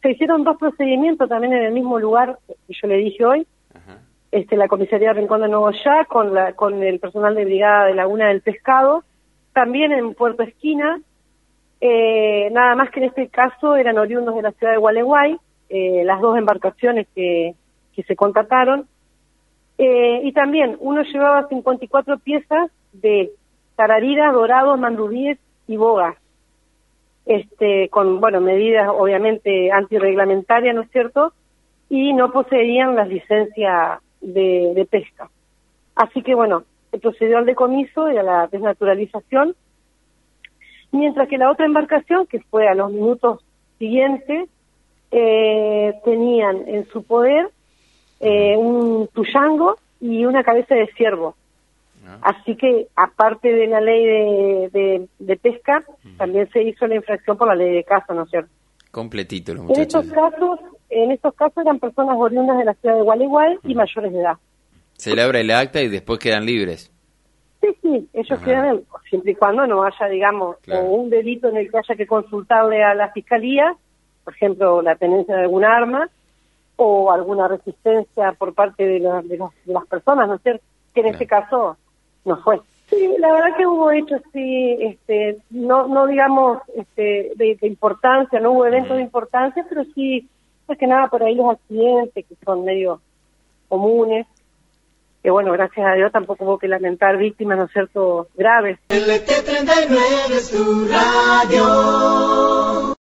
Se hicieron 2 procedimientos también en el mismo lugar que yo le dije hoy. Ajá. La comisaría de Rincón de Nuevo Ya, con el personal de Brigada de Laguna del Pescado, también en Puerto Esquina, nada más que en este caso eran oriundos de la ciudad de Gualeguay, las 2 embarcaciones que se contrataron, y también uno llevaba 54 piezas de tarariras, dorados, mandubíes y bogas, con, bueno, medidas obviamente antirreglamentarias, ¿no es cierto?, y no poseían las licencias de pesca. Así que, bueno, se procedió al decomiso y a la desnaturalización, mientras que la otra embarcación, que fue a los minutos siguientes, tenían en su poder un tuyango y una cabeza de ciervo. Así que, aparte de la ley de pesca, también se hizo la infracción por la ley de caza, ¿no es cierto? Completito los muchachos. En estos casos eran personas oriundas de la ciudad de Gualeguay y mayores de edad. Se labra el acta y después quedan libres. Sí, ellos quedan, siempre y cuando no haya, digamos, o un delito en el que haya que consultarle a la fiscalía, por ejemplo, la tenencia de algún arma, o alguna resistencia por parte de las personas, ¿no es cierto? Que en este caso no fue. Sí, la verdad que hubo hechos, sí, no digamos, de importancia, no hubo eventos de importancia, pero sí, más que nada por ahí los accidentes que son medio comunes, que bueno, gracias a Dios tampoco hubo que lamentar víctimas, ¿no es cierto?, graves. LT39 es tu radio.